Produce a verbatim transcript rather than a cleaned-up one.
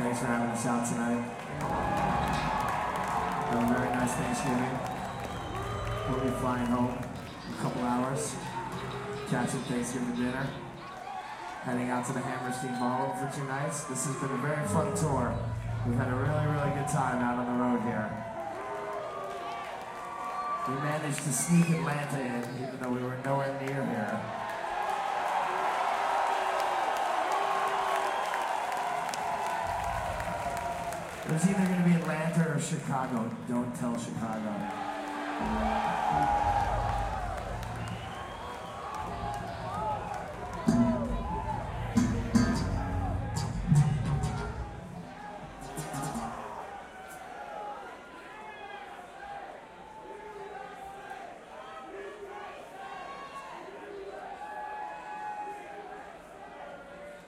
Thanks for having us out tonight. Have a very nice Thanksgiving. We'll be flying home in a couple hours, catching Thanksgiving dinner, heading out to the Hammerstein Ballroom for two nights. This has been a very fun tour. We've had a really, really good time out on the road here. We managed to sneak Atlanta in, even though we were nowhere near here. It was either going to be Atlanta or Chicago. Don't tell Chicago.